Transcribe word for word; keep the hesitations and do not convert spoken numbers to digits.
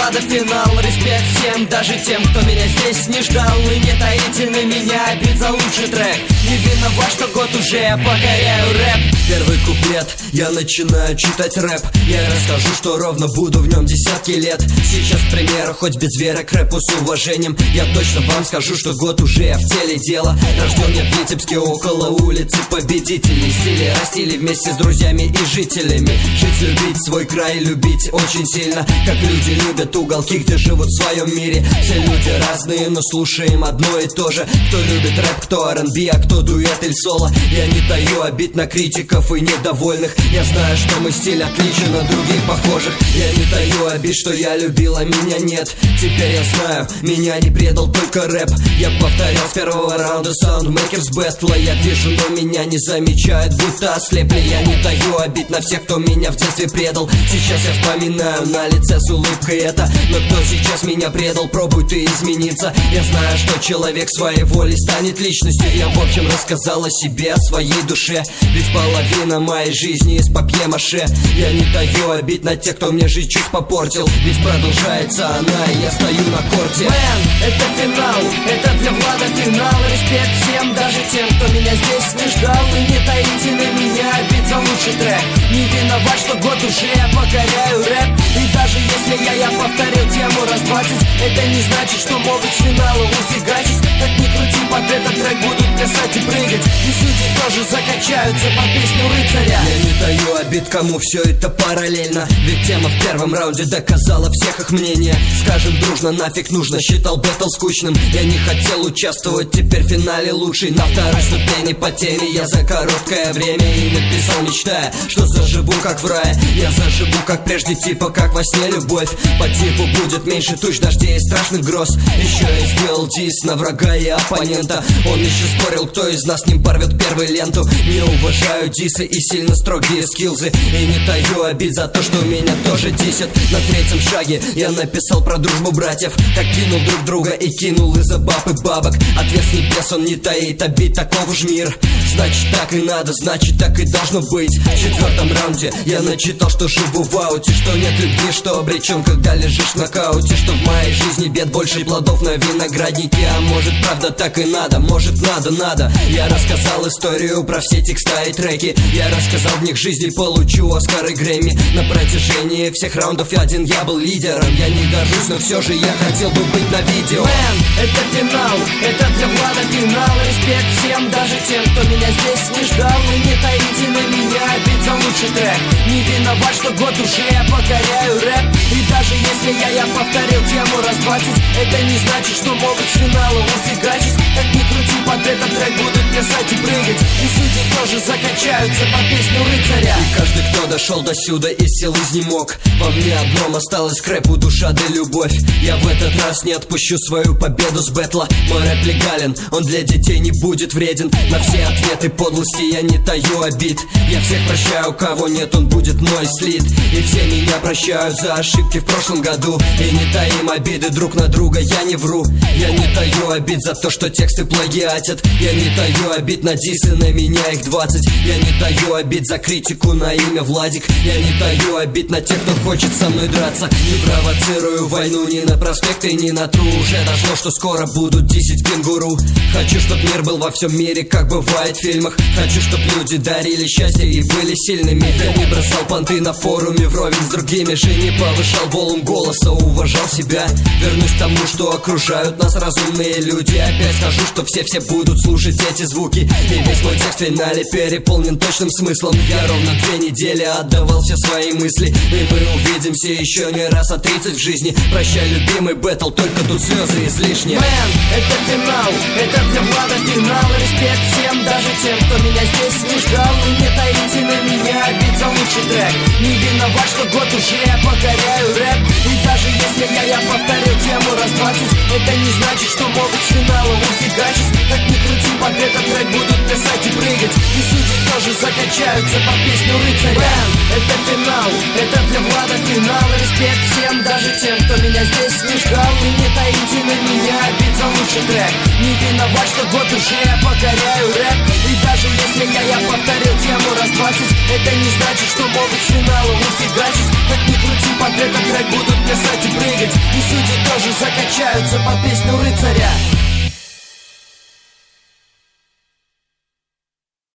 Влада финал. Респект всем, даже тем, кто меня здесь не ждал. И не таите на меня обид за лучший трек. Не виноват, что год уже я покоряю рэп. Первый куплет, я начинаю читать рэп. Я расскажу, что ровно буду в нем десятки лет. Сейчас, к примеру, хоть без веры к рэпу с уважением, я точно вам скажу, что год уже я в теле дела. Рожден я в Витебске около улицы Победителей. Стили растили вместе с друзьями и жителями. Жить, любить свой край, любить очень сильно, как люди любят уголки, где живут в своем мире. Все люди разные, но слушаем одно и то же. Кто любит рэп, кто ар энд би, а кто дуэт или соло. Я не таю обид на критиков и недовольных. Я знаю, что мой стиль отличен от других похожих. Я не таю обид, что я любил, а меня нет. Теперь я знаю, меня не предал только рэп. Я повторял с первого раунда Soundmakers бэтла. Я вижу, но меня не замечают, будто ослепли. Я не таю обид на всех, кто меня в детстве предал. Сейчас я вспоминаю на лице с улыбкой это. Но кто сейчас меня предал, пробуй ты измениться. Я знаю, что человек своей волей станет личностью. Я в общем рассказал о себе, о своей душе. Ведь половина моей жизни из папье-маше. Я не таю обид на тех, кто мне жизнь чуть попортил. Ведь продолжается она, и я стою на корте. Мэн, это финал, это для Влада финал. Респект всем, даже тем, кто меня здесь не ждал. И не таите на меня обид за лучший трек. Не виноват, что год уже я покоряю рэп. И даже если я, я повторил тему раз двадцать, это не значит, что могут с финала уфигачить. Как ни крути, под этот трек будут плясать и прыгать. И судьи тоже закачаются под песню рыцаря. Я не таю обид, кому все это параллельно. Ведь тема в первом раунде доказала всех их мнение. Скажем дружно, нафиг нужно, считал бэтл скучным. Я не хотел участвовать, теперь в финале лучший. На второй ступени потери я за короткое время и написал, мечтая, что заживу как в рае. Я заживу как прежде, типа как во сне любовь. По типу будет меньше туч, дождей и страшных гроз. Еще я сделал дис на врага и оппонента. Он еще спорил, кто из нас с ним порвет первую ленту. Не уважаю дисы и сильно строгие скиллзы. И не таю обид за то, что меня тоже дисят. На третьем шаге я написал про дружбу братьев. Как кинул друг друга и кинул из-за баб и бабок. Ответ с небес, он не таит обид, таков уж мир. Значит так и надо, значит так и должно быть. В четвертом раунде я начитал, что живу в ауте. Что нет любви, что обречен, когда лежишь в нокауте. Что в моей жизни бед больше плодов на винограднике. А может правда так и надо, может надо, надо. Я рассказал историю про все текста и треки. Я рассказал в них жизни, получу Оскар и Грэмми. На протяжении всех раундов один я был лидером. Я не горжусь, но все же я хотел бы быть на видео. Мэн, это финал, это для Влада финал. Респект всем, даже тем, кто меня здесь не ждал. И не таите на меня обид за лучший трек. Не виноват, что год уже я покоряю рэп. И даже если я, я повторил тему раз двадцать, это не значит, что могут с финала уфигачить. Как ни крути, под этот трек будут плясать и прыгать. И судьи тоже закачаются под песню рыцаря. И каждый, кто дошел до сюда, из сил изнемог. Во мне одном осталась к рэпу душа да любовь. Я в этот раз не отпущу свою победу с бэтла. Мой рэп легален, он для детей не будет вреден. На все ответы подлости я не таю обид. Я всех прощаю, кого нет, он будет мой слит. И все меня прощают за ошибки в прошлом году. И не таим обиды друг на друга, я не вру. Я не таю обид за то, что тексты плагиатят. Я не таю обид на дисы, на меня их двадцать. Я не таю обид за критику на имя Владик. Я не таю обид на тех, кто хочет со мной драться. Не провоцирую войну ни на проспекты, ни на тру. Уже дошло, что скоро будут десять кенгуру. Хочу, чтоб мир был во всем мире, как бывает в фильмах. Хочу, чтоб люди дарили счастье и были сильными. Я не бросал понты на форуме вровень с другими же. Не повышал волум голоса, уважал себя. Вернусь к тому, что окружают нас разумные люди. Опять скажу, что все-все будут слушать эти звуки. И весь мой текст в финале переполнен точным смыслом. Я ровно две недели отдавал все свои мысли. И мы увидимся еще не раз, а тридцать в жизни. Прощай, любимый бэтл, только тут слезы излишни. Мэн, это финал, это для Влада финал. Респект всем, даже тем, кто меня здесь не ждал. И не таите на меня обид за лучший трек. Не виноват, что год уже я покоряю рэп. И даже если я, я повторил тему раз двадцать, это не значит, что могут с финала уфигачить. Как ни крути, под этот трек будут плясать и прыгать. И судьи тоже закачаются под песню рыцаря. Мэн, это финал, это для Влада финал. Респект всем, даже тем, кто меня здесь не ждал. И не таите на меня обид за лучший трек. Не виноват, что год уже я покоряю рэп. И даже если я, я повторил тему раз двадцать, это не значит, что могут с финала уфигачить. Как ни крути, под этот трек будут плясать и прыгать. И судьи тоже закачаются под песню рыцаря.